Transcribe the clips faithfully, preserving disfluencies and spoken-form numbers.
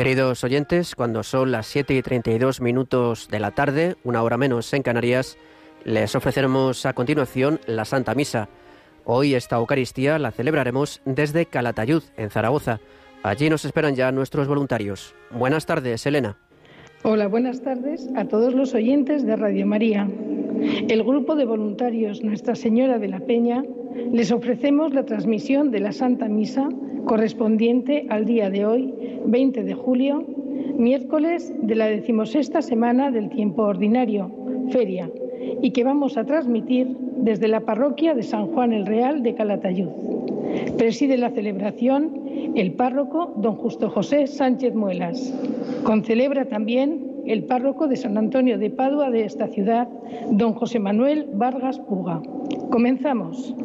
Queridos oyentes, cuando son las siete y treinta y dos minutos de la tarde, una hora menos en Canarias, les ofreceremos a continuación la Santa Misa. Hoy esta Eucaristía la celebraremos desde Calatayud, en Zaragoza. Allí nos esperan ya nuestros voluntarios. Buenas tardes, Elena. Hola, buenas tardes a todos los oyentes de Radio María. El grupo de voluntarios Nuestra Señora de la Peña les ofrecemos la transmisión de la Santa Misa correspondiente al día de hoy, veinte de julio, miércoles de la decimosexta semana del tiempo ordinario, feria, y que vamos a transmitir desde la parroquia de San Juan el Real de Calatayud. Preside la celebración el párroco don Justo José Sánchez Muelas. Concelebra también el párroco de San Antonio de Padua de esta ciudad, don José Manuel Vargas Puga. Comenzamos.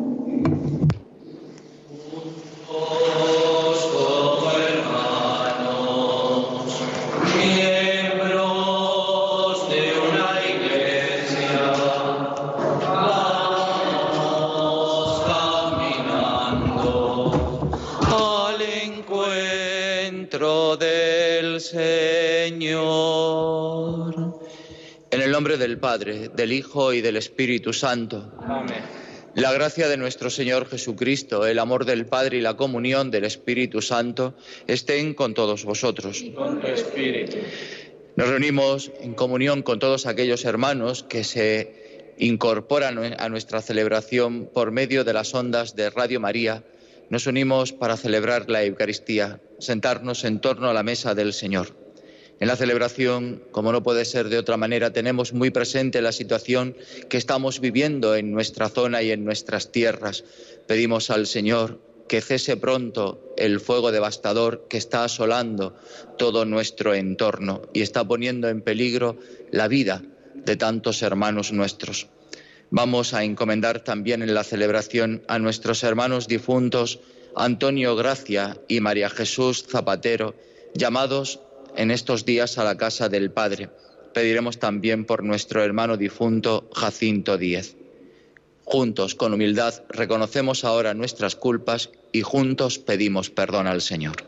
Señor. En el nombre del Padre, del Hijo y del Espíritu Santo. Amén. La gracia de nuestro Señor Jesucristo, el amor del Padre y la comunión del Espíritu Santo estén con todos vosotros. Y con tu espíritu. Nos reunimos en comunión con todos aquellos hermanos que se incorporan a nuestra celebración por medio de las ondas de Radio María. Nos unimos para celebrar la Eucaristía, sentarnos en torno a la mesa del Señor. En la celebración, como no puede ser de otra manera, tenemos muy presente la situación que estamos viviendo en nuestra zona y en nuestras tierras. Pedimos al Señor que cese pronto el fuego devastador que está asolando todo nuestro entorno y está poniendo en peligro la vida de tantos hermanos nuestros. Vamos a encomendar también en la celebración a nuestros hermanos difuntos Antonio Gracia y María Jesús Zapatero, llamados en estos días a la casa del Padre. Pediremos también por nuestro hermano difunto Jacinto Díez. Juntos, con humildad, reconocemos ahora nuestras culpas y juntos pedimos perdón al Señor.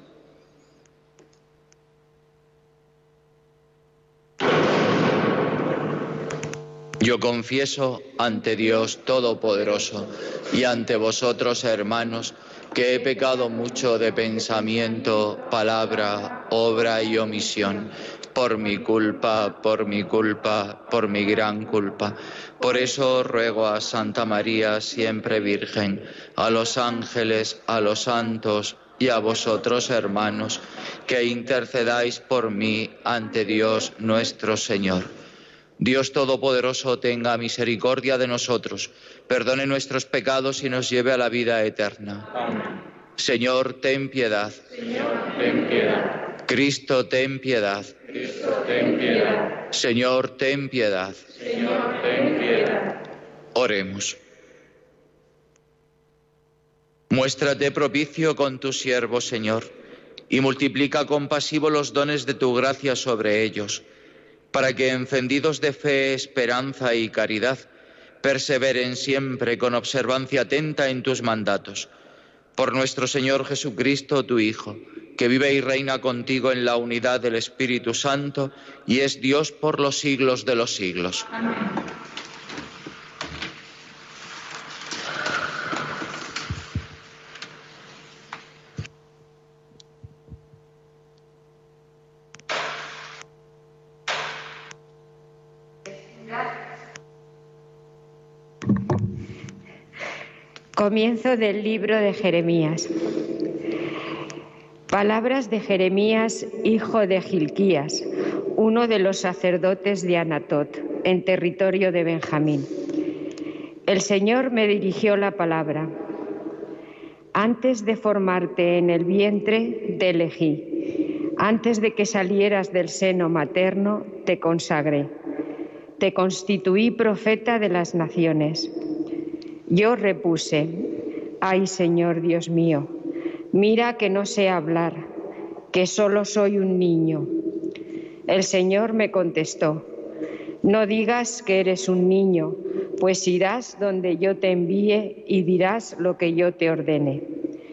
Yo confieso ante Dios Todopoderoso y ante vosotros, hermanos, que he pecado mucho de pensamiento, palabra, obra y omisión, por mi culpa, por mi culpa, por mi gran culpa. Por eso ruego a Santa María, siempre Virgen, a los ángeles, a los santos y a vosotros, hermanos, que intercedáis por mí ante Dios nuestro Señor. Dios Todopoderoso tenga misericordia de nosotros, perdone nuestros pecados y nos lleve a la vida eterna. Amén. Señor, ten piedad. Señor, ten piedad. Cristo, ten piedad. Cristo, ten piedad. Señor, ten piedad. Señor, ten piedad. Oremos. Muéstrate propicio con tu siervo, Señor, y multiplica compasivo los dones de tu gracia sobre ellos, para que, encendidos de fe, esperanza y caridad, perseveren siempre con observancia atenta en tus mandatos. Por nuestro Señor Jesucristo, tu Hijo, que vive y reina contigo en la unidad del Espíritu Santo y es Dios por los siglos de los siglos. Amén. Comienzo del libro de Jeremías. Palabras de Jeremías, hijo de Gilquías, uno de los sacerdotes de Anatot, en territorio de Benjamín. El Señor me dirigió la palabra. Antes de formarte en el vientre, te elegí. Antes de que salieras del seno materno, te consagré. Te constituí profeta de las naciones. Yo repuse, ay Señor Dios mío, mira que no sé hablar, que solo soy un niño. El Señor me contestó, no digas que eres un niño, pues irás donde yo te envíe y dirás lo que yo te ordene.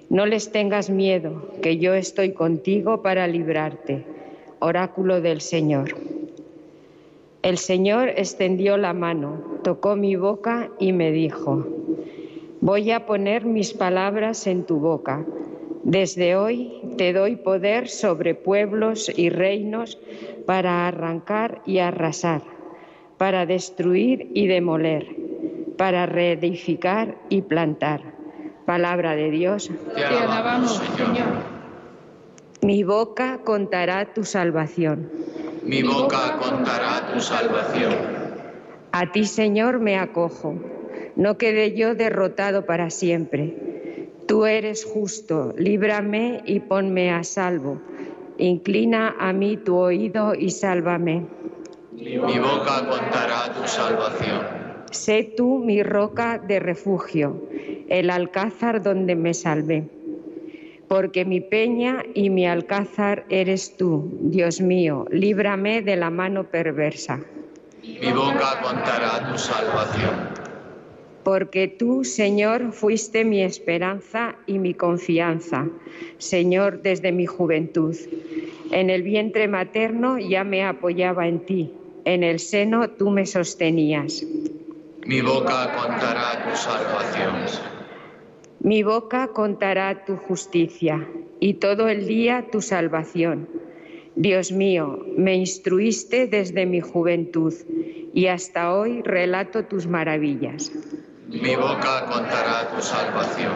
No les tengas miedo, que yo estoy contigo para librarte. Oráculo del Señor. El Señor extendió la mano, tocó mi boca y me dijo: voy a poner mis palabras en tu boca. Desde hoy te doy poder sobre pueblos y reinos para arrancar y arrasar, para destruir y demoler, para reedificar y plantar. Palabra de Dios. Te alabamos, Señor. Mi boca contará tu salvación. Mi boca contará tu salvación. A ti, Señor, me acojo. No quede yo derrotado para siempre. Tú eres justo, líbrame y ponme a salvo. Inclina a mí tu oído y sálvame. Mi boca contará tu salvación. Sé tú mi roca de refugio, el alcázar donde me salvé. Porque mi peña y mi alcázar eres tú, Dios mío, líbrame de la mano perversa. Mi boca contará tu salvación. Porque tú, Señor, fuiste mi esperanza y mi confianza, Señor, desde mi juventud. En el vientre materno ya me apoyaba en ti, en el seno tú me sostenías. Mi boca contará tu salvación. Mi boca contará tu justicia y todo el día tu salvación. Dios mío, me instruiste desde mi juventud y hasta hoy relato tus maravillas. Mi boca contará tu salvación.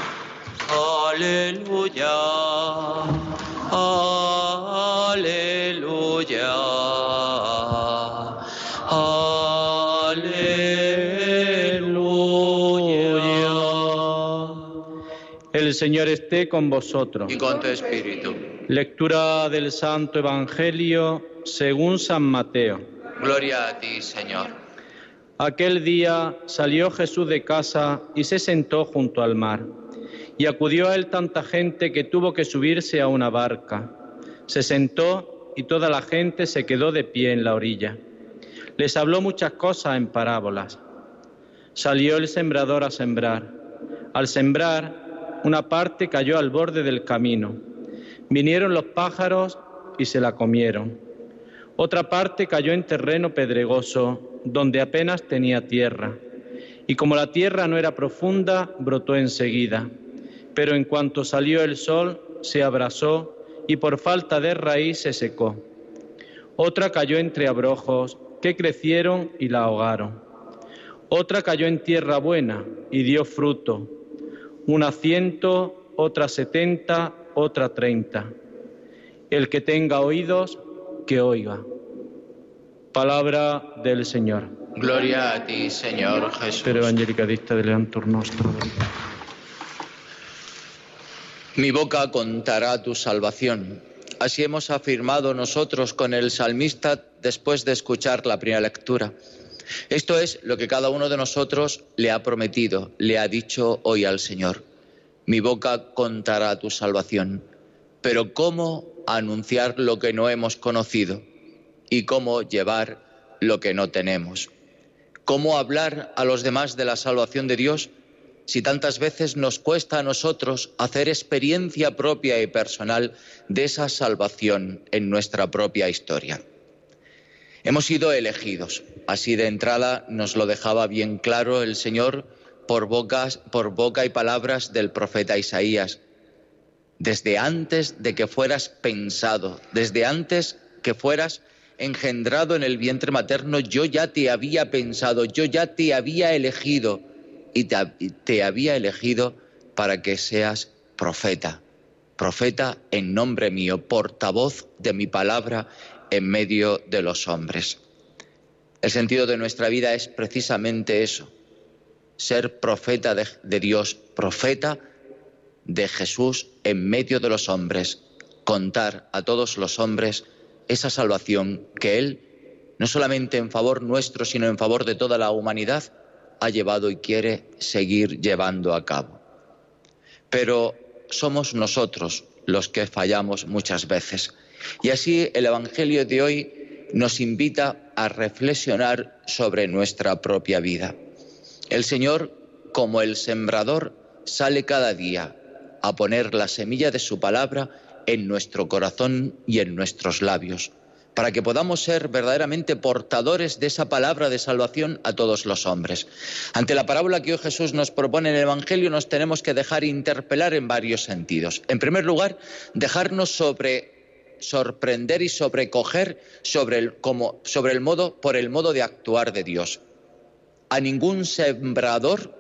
Aleluya, aleluya, aleluya. El Señor esté con vosotros. Y con tu espíritu. Lectura del Santo Evangelio según San Mateo. Gloria a ti, Señor. Aquel día salió Jesús de casa y se sentó junto al mar. Y acudió a él tanta gente que tuvo que subirse a una barca. Se sentó y toda la gente se quedó de pie en la orilla. Les habló muchas cosas en parábolas. Salió el sembrador a sembrar. Al sembrar, una parte cayó al borde del camino. Vinieron los pájaros y se la comieron. Otra parte cayó en terreno pedregoso, donde apenas tenía tierra. Y como la tierra no era profunda, brotó enseguida. Pero en cuanto salió el sol, se abrasó y por falta de raíz se secó. Otra cayó entre abrojos, que crecieron y la ahogaron. Otra cayó en tierra buena y dio fruto. Una ciento, otra setenta, otra treinta. El que tenga oídos, que oiga. Palabra del Señor. Gloria a ti, Señor Jesús. Per Evangelica dicta de Leantur nostro. Mi boca contará tu salvación. Así hemos afirmado nosotros con el salmista después de escuchar la primera lectura. Esto es lo que cada uno de nosotros le ha prometido, le ha dicho hoy al Señor. Mi boca contará tu salvación. Pero ¿cómo anunciar lo que no hemos conocido? ¿Y cómo llevar lo que no tenemos? ¿Cómo hablar a los demás de la salvación de Dios si tantas veces nos cuesta a nosotros hacer experiencia propia y personal de esa salvación en nuestra propia historia? Hemos sido elegidos. Así de entrada nos lo dejaba bien claro el Señor por bocas, por boca y palabras del profeta Isaías. Desde antes de que fueras pensado, desde antes que fueras engendrado en el vientre materno, yo ya te había pensado, yo ya te había elegido y te, te había elegido para que seas profeta, profeta en nombre mío, portavoz de mi palabra en medio de los hombres. El sentido de nuestra vida es precisamente eso, ser profeta de, de Dios, profeta de Jesús en medio de los hombres, contar a todos los hombres esa salvación que Él, no solamente en favor nuestro, sino en favor de toda la humanidad, ha llevado y quiere seguir llevando a cabo. Pero somos nosotros los que fallamos muchas veces. Y así el Evangelio de hoy nos invita a reflexionar sobre nuestra propia vida. El Señor, como el sembrador, sale cada día a poner la semilla de su palabra en nuestro corazón y en nuestros labios, para que podamos ser verdaderamente portadores de esa palabra de salvación a todos los hombres. Ante la parábola que hoy Jesús nos propone en el Evangelio, nos tenemos que dejar interpelar en varios sentidos. En primer lugar, dejarnos sobre, sorprender y sobrecoger sobre el, como, sobre el modo, por el modo de actuar de Dios. A ningún sembrador,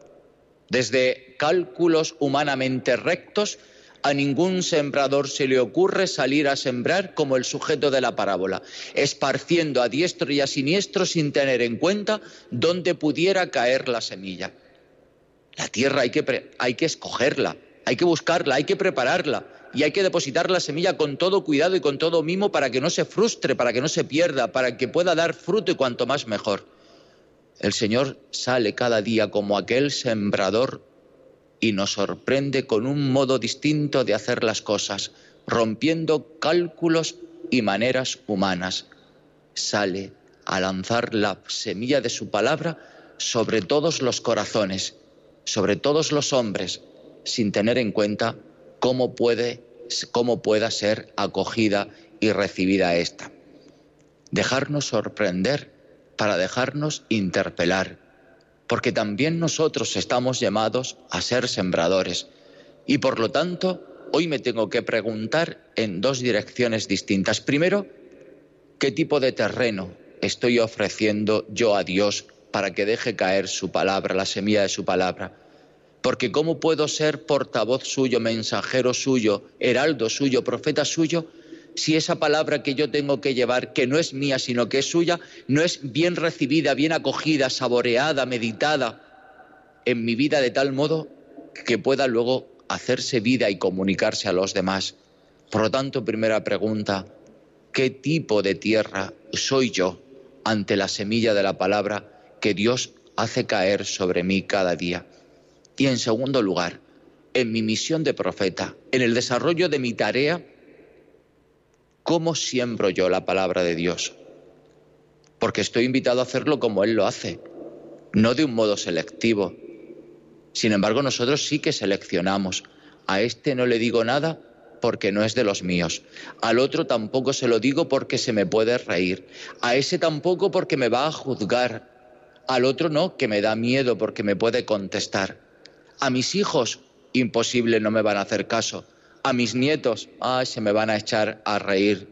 desde cálculos humanamente rectos, a ningún sembrador se le ocurre salir a sembrar como el sujeto de la parábola, esparciendo a diestro y a siniestro sin tener en cuenta dónde pudiera caer la semilla. La tierra hay que, pre- hay que escogerla, hay que buscarla, hay que prepararla y hay que depositar la semilla con todo cuidado y con todo mimo para que no se frustre, para que no se pierda, para que pueda dar fruto y cuanto más mejor. El Señor sale cada día como aquel sembrador y nos sorprende con un modo distinto de hacer las cosas, rompiendo cálculos y maneras humanas. Sale a lanzar la semilla de su palabra sobre todos los corazones, sobre todos los hombres, sin tener en cuenta cómo puede, cómo pueda ser acogida y recibida esta. Dejarnos sorprender para dejarnos interpelar, porque también nosotros estamos llamados a ser sembradores. Y por lo tanto, hoy me tengo que preguntar en dos direcciones distintas. Primero, ¿qué tipo de terreno estoy ofreciendo yo a Dios para que deje caer su palabra, la semilla de su palabra? Porque ¿cómo puedo ser portavoz suyo, mensajero suyo, heraldo suyo, profeta suyo, si esa palabra que yo tengo que llevar, que no es mía, sino que es suya, no es bien recibida, bien acogida, saboreada, meditada en mi vida de tal modo que pueda luego hacerse vida y comunicarse a los demás? Por lo tanto, primera pregunta, ¿qué tipo de tierra soy yo ante la semilla de la palabra que Dios hace caer sobre mí cada día? Y en segundo lugar, en mi misión de profeta, en el desarrollo de mi tarea, ¿cómo siembro yo la palabra de Dios? Porque estoy invitado a hacerlo como Él lo hace, no de un modo selectivo. Sin embargo, nosotros sí que seleccionamos. A este no le digo nada porque no es de los míos. Al otro tampoco se lo digo porque se me puede reír. A ese tampoco porque me va a juzgar. Al otro no, que me da miedo porque me puede contestar. A mis hijos, imposible, no me van a hacer caso. A mis nietos, ay, se me van a echar a reír.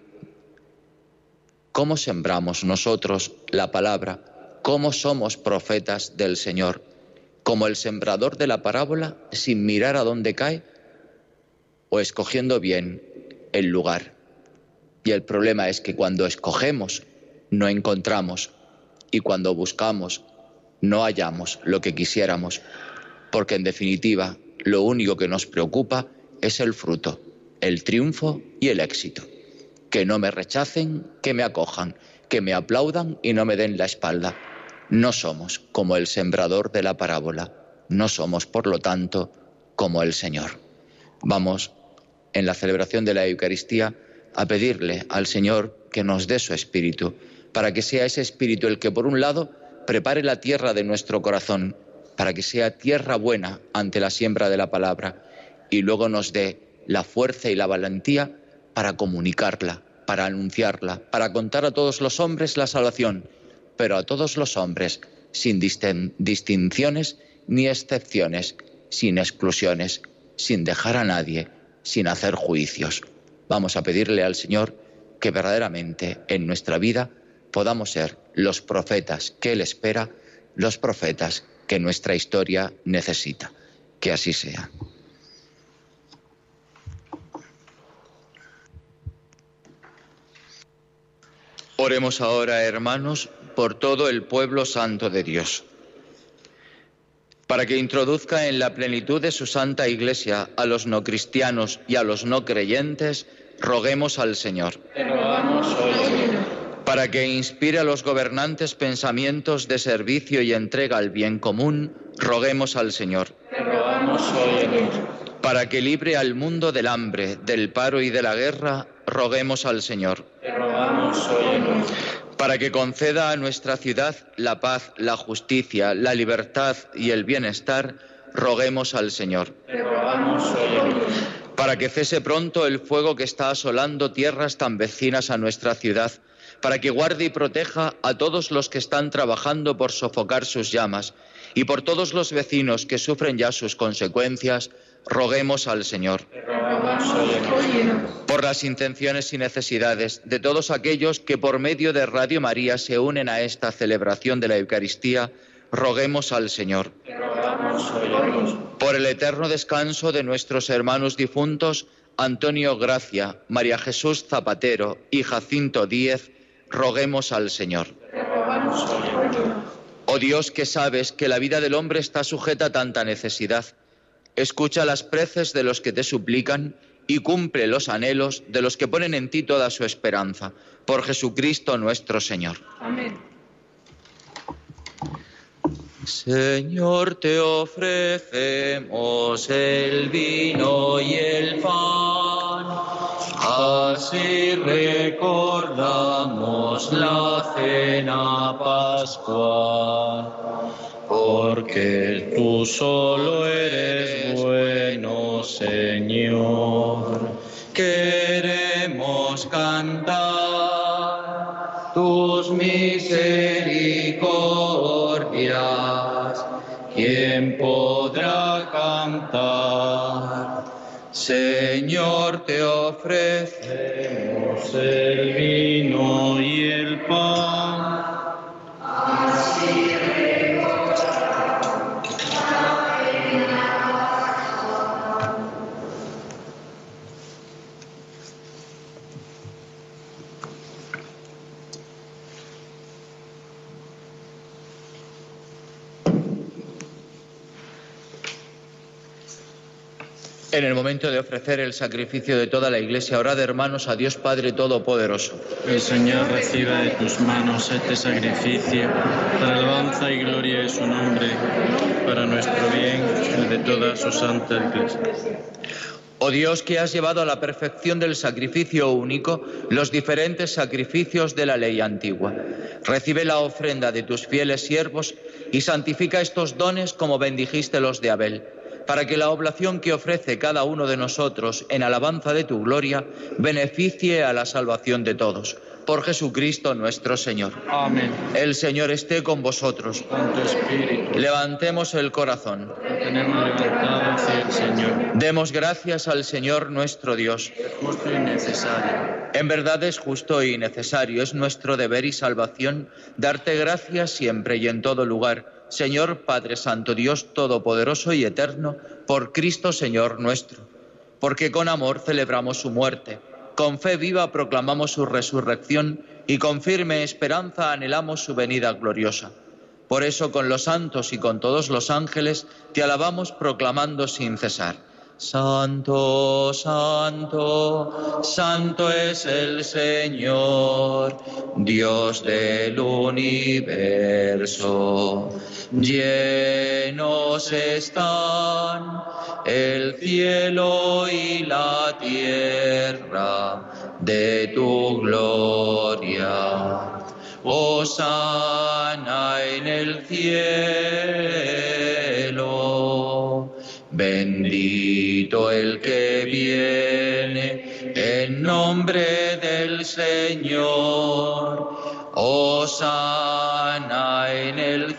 ¿Cómo sembramos nosotros la palabra? ¿Cómo somos profetas del Señor? ¿Como el sembrador de la parábola, sin mirar a dónde cae? ¿O escogiendo bien el lugar? Y el problema es que cuando escogemos, no encontramos. Y cuando buscamos, no hallamos lo que quisiéramos. Porque en definitiva, lo único que nos preocupa es el fruto, el triunfo y el éxito. Que no me rechacen, que me acojan, que me aplaudan y no me den la espalda. No somos como el sembrador de la parábola, no somos, por lo tanto, como el Señor. Vamos, en la celebración de la Eucaristía, a pedirle al Señor que nos dé su Espíritu, para que sea ese Espíritu el que, por un lado, prepare la tierra de nuestro corazón, para que sea tierra buena ante la siembra de la palabra, y luego nos dé la fuerza y la valentía para comunicarla, para anunciarla, para contar a todos los hombres la salvación, pero a todos los hombres, sin distin- distinciones ni excepciones, sin exclusiones, sin dejar a nadie, sin hacer juicios. Vamos a pedirle al Señor que verdaderamente en nuestra vida podamos ser los profetas que Él espera, los profetas que nuestra historia necesita. Que así sea. Oremos ahora, hermanos, por todo el pueblo santo de Dios, para que introduzca en la plenitud de su santa Iglesia a los no cristianos y a los no creyentes, roguemos al Señor. Te rogamos hoy, Señor. Para que inspire a los gobernantes pensamientos de servicio y entrega al bien común, roguemos al Señor. Te rogamos hoy, Señor. Para que libre al mundo del hambre, del paro y de la guerra, roguemos al Señor. Te rogamos hoy, Señor. Para que conceda a nuestra ciudad la paz, la justicia, la libertad y el bienestar, roguemos al Señor. Te rogamos, óyenos. Para que cese pronto el fuego que está asolando tierras tan vecinas a nuestra ciudad, para que guarde y proteja a todos los que están trabajando por sofocar sus llamas, y por todos los vecinos que sufren ya sus consecuencias, roguemos al Señor. Te rogamos, óyenos. Por las intenciones y necesidades de todos aquellos que por medio de Radio María se unen a esta celebración de la Eucaristía, roguemos al Señor. Te rogamos, óyenos. Por el eterno descanso de nuestros hermanos difuntos, Antonio Gracia, María Jesús Zapatero y Jacinto Díez, roguemos al Señor. Te rogamos, óyenos. Oh Dios, que sabes que la vida del hombre está sujeta a tanta necesidad, escucha las preces de los que te suplican y cumple los anhelos de los que ponen en ti toda su esperanza. Por Jesucristo nuestro Señor. Amén. Señor, te ofrecemos el vino y el pan, así recordamos la cena pascual. Porque tú solo eres bueno, Señor. Queremos cantar tus misericordias. ¿Quién podrá cantar? Señor, te ofrecemos El vino y el pan. En el momento de ofrecer el sacrificio de toda la Iglesia, orad, hermanos, a Dios Padre Todopoderoso. El Señor reciba de tus manos este sacrificio para alabanza y gloria de su nombre, para nuestro bien y el de toda su santa Iglesia. Oh Dios, que has llevado a la perfección del sacrificio único los diferentes sacrificios de la ley antigua, recibe la ofrenda de tus fieles siervos y santifica estos dones como bendijiste los de Abel, para que la oblación que ofrece cada uno de nosotros en alabanza de tu gloria beneficie a la salvación de todos. Por Jesucristo nuestro Señor. Amén. El Señor esté con vosotros. Con tu espíritu. Levantemos el corazón. Lo tenemos levantado hacia el Señor. Demos gracias al Señor nuestro Dios. Es justo y necesario. En verdad es justo y necesario, es nuestro deber y salvación darte gracias siempre y en todo lugar, Señor Padre Santo, Dios Todopoderoso y Eterno, por Cristo Señor nuestro, porque con amor celebramos su muerte, con fe viva proclamamos su resurrección y con firme esperanza anhelamos su venida gloriosa. Por eso con los santos y con todos los ángeles te alabamos proclamando sin cesar. Santo, santo, santo es el Señor, Dios del universo. Llenos están el cielo y la tierra de tu gloria. Hosana en el cielo. Bendito el que viene en nombre del Señor. Hosana en el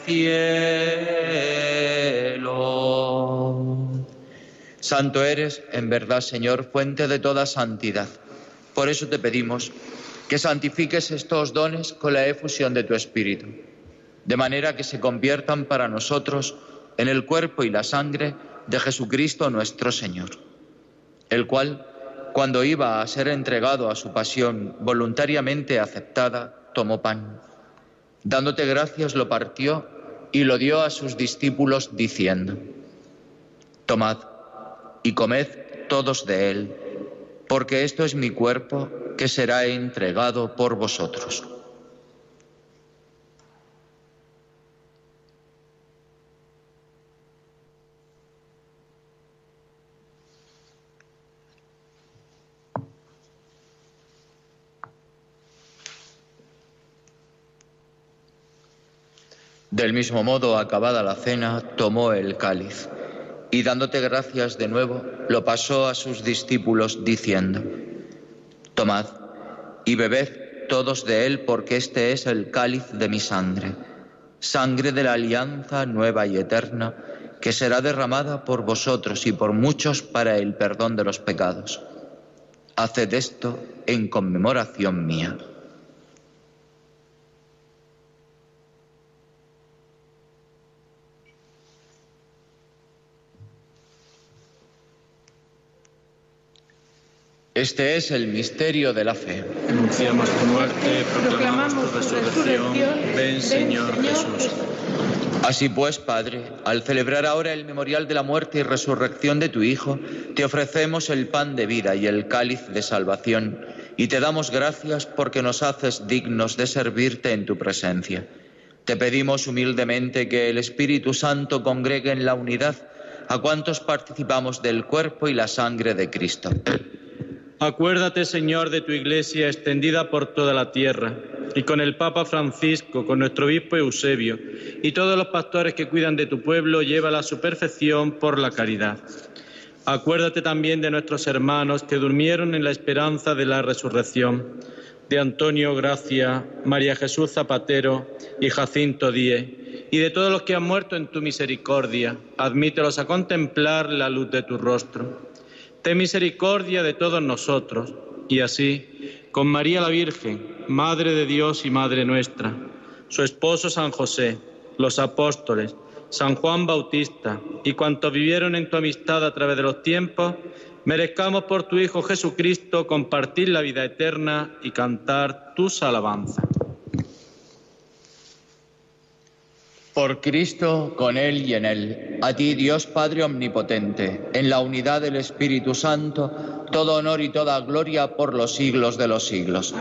cielo. Santo eres, en verdad, Señor, fuente de toda santidad. Por eso te pedimos que santifiques estos dones con la efusión de tu Espíritu, de manera que se conviertan para nosotros en el cuerpo y la sangre de Jesucristo nuestro Señor, el cual, cuando iba a ser entregado a su pasión voluntariamente aceptada, tomó pan. Dándote gracias lo partió y lo dio a sus discípulos diciendo: Tomad y comed todos de él, porque esto es mi cuerpo que será entregado por vosotros. Del mismo modo, acabada la cena, tomó el cáliz y dándote gracias de nuevo, lo pasó a sus discípulos diciendo: tomad y bebed todos de él, porque este es el cáliz de mi sangre, sangre de la alianza nueva y eterna, que será derramada por vosotros y por muchos para el perdón de los pecados. Haced esto en conmemoración mía. Este es el misterio de la fe. Anunciamos tu muerte, proclamamos tu resurrección. Ven, Señor Jesús. Así pues, Padre, al celebrar ahora el memorial de la muerte y resurrección de tu Hijo, te ofrecemos el pan de vida y el cáliz de salvación, y te damos gracias porque nos haces dignos de servirte en tu presencia. Te pedimos humildemente que el Espíritu Santo congregue en la unidad a cuantos participamos del cuerpo y la sangre de Cristo. Acuérdate, Señor, de tu Iglesia extendida por toda la tierra, y con el Papa Francisco, con nuestro obispo Eusebio, y todos los pastores que cuidan de tu pueblo, llévala a su perfección por la caridad. Acuérdate también de nuestros hermanos que durmieron en la esperanza de la resurrección, de Antonio Gracia, María Jesús Zapatero y Jacinto Díez, y de todos los que han muerto en tu misericordia. Admítelos a contemplar la luz de tu rostro. Ten misericordia de todos nosotros, y así, con María la Virgen, Madre de Dios y Madre nuestra, su esposo San José, los apóstoles, San Juan Bautista y cuantos vivieron en tu amistad a través de los tiempos, merezcamos por tu Hijo Jesucristo compartir la vida eterna y cantar tus alabanzas. Por Cristo, con Él y en Él, a ti, Dios Padre Omnipotente, en la unidad del Espíritu Santo, todo honor y toda gloria por los siglos de los siglos.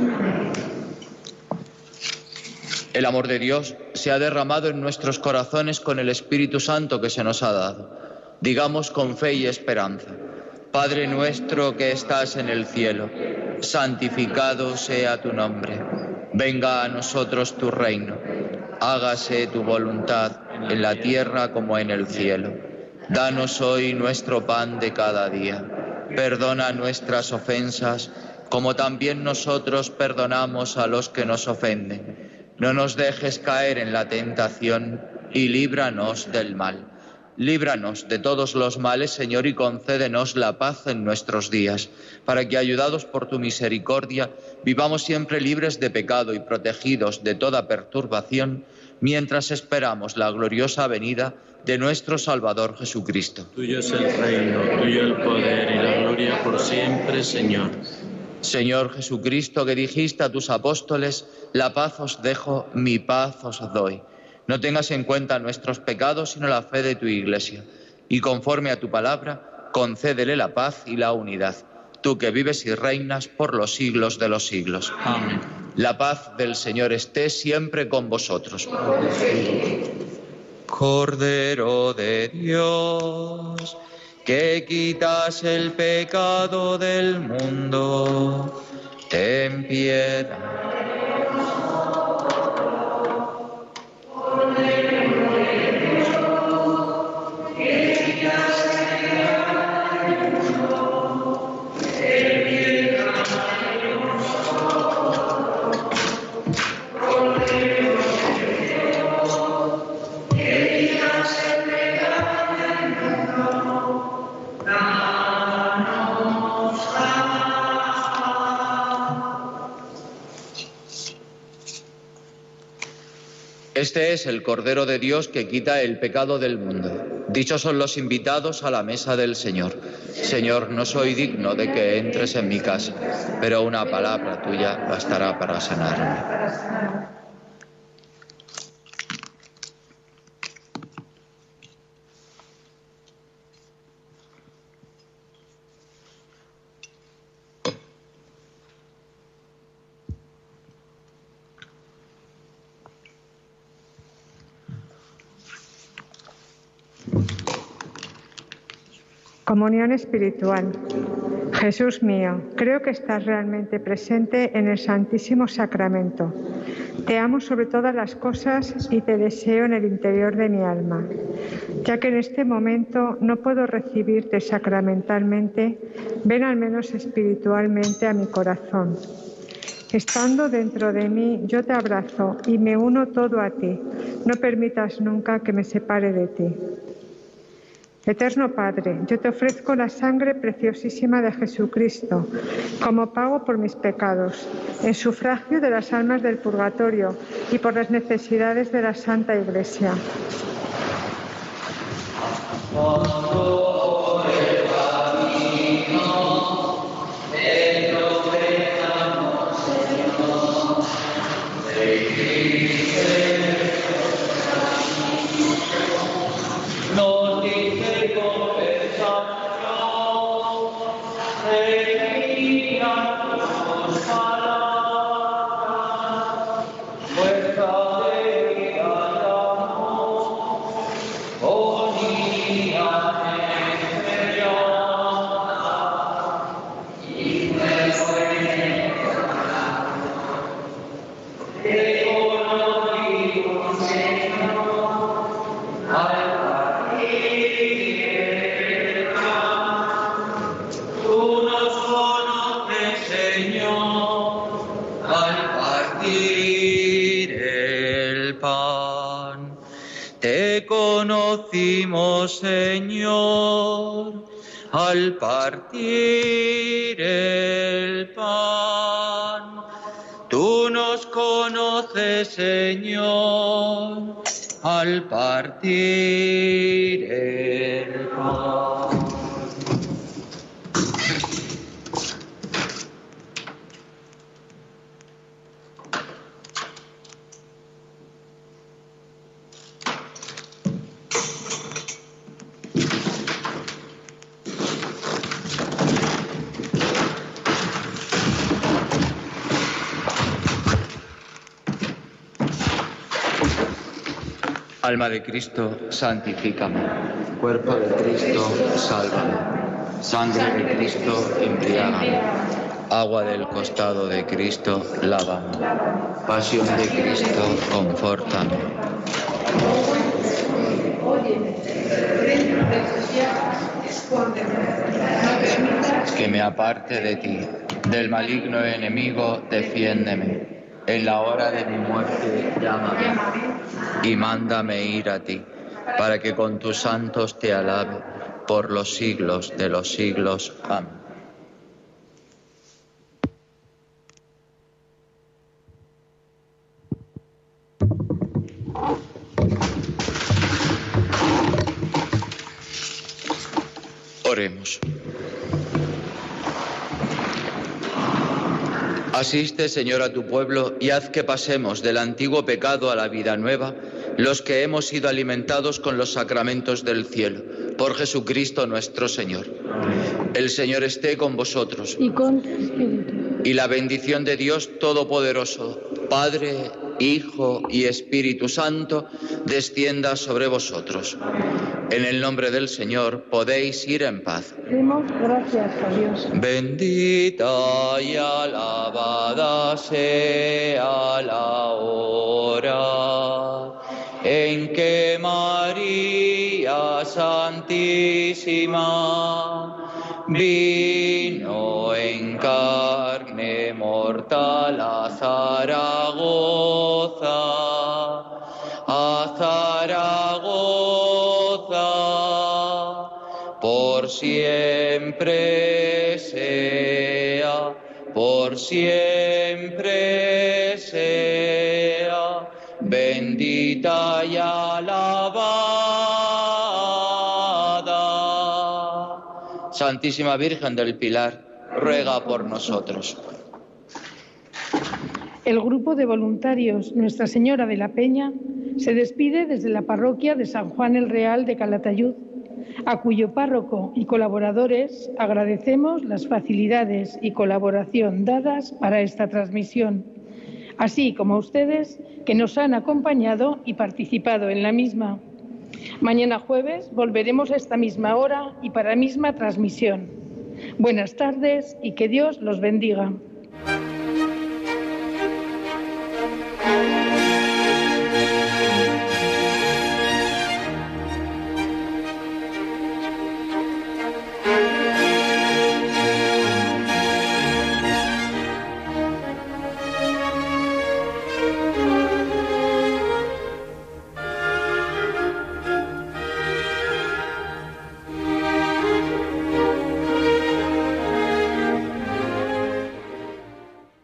El amor de Dios se ha derramado en nuestros corazones con el Espíritu Santo que se nos ha dado. Digamos con fe y esperanza: Padre nuestro que estás en el cielo, santificado sea tu nombre. Venga a nosotros tu reino. Hágase tu voluntad en la tierra como en el cielo. Danos hoy nuestro pan de cada día. Perdona nuestras ofensas, como también nosotros perdonamos a los que nos ofenden. No nos dejes caer en la tentación y líbranos del mal. Líbranos de todos los males, Señor, y concédenos la paz en nuestros días, para que, ayudados por tu misericordia, vivamos siempre libres de pecado y protegidos de toda perturbación, mientras esperamos la gloriosa venida de nuestro Salvador Jesucristo. Tuyo es el reino, tuyo el poder y la gloria por siempre, Señor. Señor Jesucristo, que dijiste a tus apóstoles: la paz os dejo, mi paz os doy. No tengas en cuenta nuestros pecados, sino la fe de tu Iglesia. Y conforme a tu palabra, concédele la paz y la unidad. Tú que vives y reinas por los siglos de los siglos. Amén. La paz del Señor esté siempre con vosotros. Cordero de Dios, que quitas el pecado del mundo, ten piedad. Este es el Cordero de Dios que quita el pecado del mundo. Dichos son los invitados a la mesa del Señor. Señor, no soy digno de que entres en mi casa, pero una palabra tuya bastará para sanarme. Comunión espiritual. Jesús mío, creo que estás realmente presente en el Santísimo Sacramento. Te amo sobre todas las cosas y te deseo en el interior de mi alma. Ya que en este momento no puedo recibirte sacramentalmente, ven al menos espiritualmente a mi corazón. Estando dentro de mí, yo te abrazo y me uno todo a ti. No permitas nunca que me separe de ti. Eterno Padre, yo te ofrezco la sangre preciosísima de Jesucristo como pago por mis pecados, en sufragio de las almas del purgatorio y por las necesidades de la Santa Iglesia. Señor, al partir el pan. Tú nos conoces, Señor, al partir el pan. Alma de Cristo, santifícame. Cuerpo de Cristo, sálvame. Sangre de Cristo, embriágame. Agua del costado de Cristo, lávame. Pasión de Cristo, confórtame. Que me aparte de ti, del maligno enemigo, defiéndeme. En la hora de mi muerte, llámame y mándame ir a ti, para que con tus santos te alabe por los siglos de los siglos. Amén. Oremos. Asiste, Señor, a tu pueblo y haz que pasemos del antiguo pecado a la vida nueva, los que hemos sido alimentados con los sacramentos del cielo. Por Jesucristo nuestro Señor. El Señor esté con vosotros. Y con tu espíritu. Y la bendición de Dios Todopoderoso, Padre, Hijo y Espíritu Santo, descienda sobre vosotros. En el nombre del Señor podéis ir en paz. Demos gracias a Dios. Bendita y alabada sea la hora en que María Santísima vino en carne mortal a Zaragoza, a Zaragoza, por siempre sea, por siempre sea, bendita y alabada. Santísima Virgen del Pilar, ruega por nosotros. El grupo de voluntarios Nuestra Señora de la Peña se despide desde la parroquia de San Juan el Real de Calatayud, a cuyo párroco y colaboradores agradecemos las facilidades y colaboración dadas para esta transmisión, así como a ustedes que nos han acompañado y participado en la misma. Mañana jueves volveremos a esta misma hora y para la misma transmisión. Buenas tardes y que Dios los bendiga.